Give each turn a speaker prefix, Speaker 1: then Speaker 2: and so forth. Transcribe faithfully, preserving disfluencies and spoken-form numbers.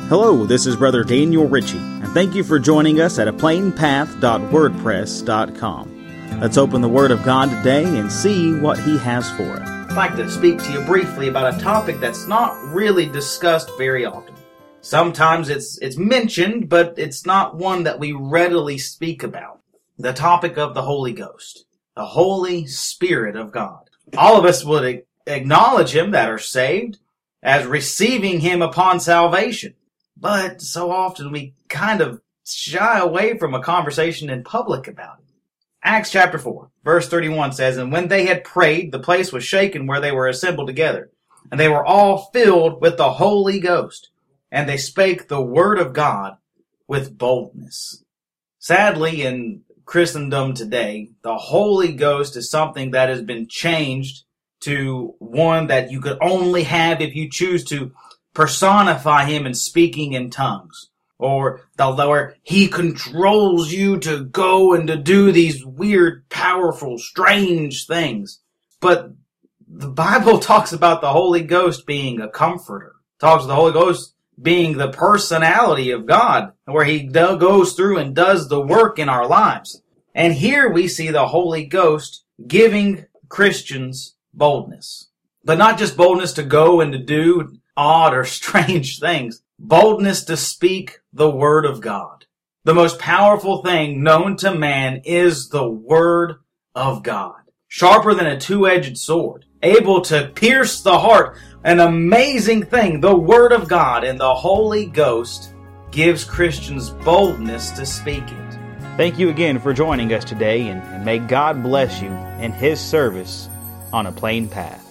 Speaker 1: Hello, this is Brother Daniel Ritchie, and thank you for joining us at a plain path dot wordpress dot com. Let's open the Word of God today and see what He has for us.
Speaker 2: I'd like to speak to you briefly about a topic that's not really discussed very often. Sometimes it's it's mentioned, but it's not one that we readily speak about. The topic of the Holy Ghost, the Holy Spirit of God. All of us would acknowledge Him that are saved as receiving Him upon salvation. But so often we kind of shy away from a conversation in public about it. Acts chapter four, verse thirty-one says, "And when they had prayed, the place was shaken where they were assembled together. And they were all filled with the Holy Ghost. And they spake the word of God with boldness." Sadly, in Christendom today, the Holy Ghost is something that has been changed to one that you could only have if you choose to personify Him in speaking in tongues, or the where He controls you to go and to do these weird, powerful, strange things. But the Bible talks about the Holy Ghost being a comforter. It talks about the Holy Ghost being the personality of God, where He goes through and does the work in our lives. And here we see the Holy Ghost giving Christians boldness. But not just boldness to go and to do odd or strange things. Boldness to speak the Word of God. The most powerful thing known to man is the Word of God. Sharper than a two-edged sword. Able to pierce the heart. An amazing thing. The Word of God and the Holy Ghost gives Christians boldness to speak it.
Speaker 1: Thank you again for joining us today, and, and may God bless you in His service on a plain path.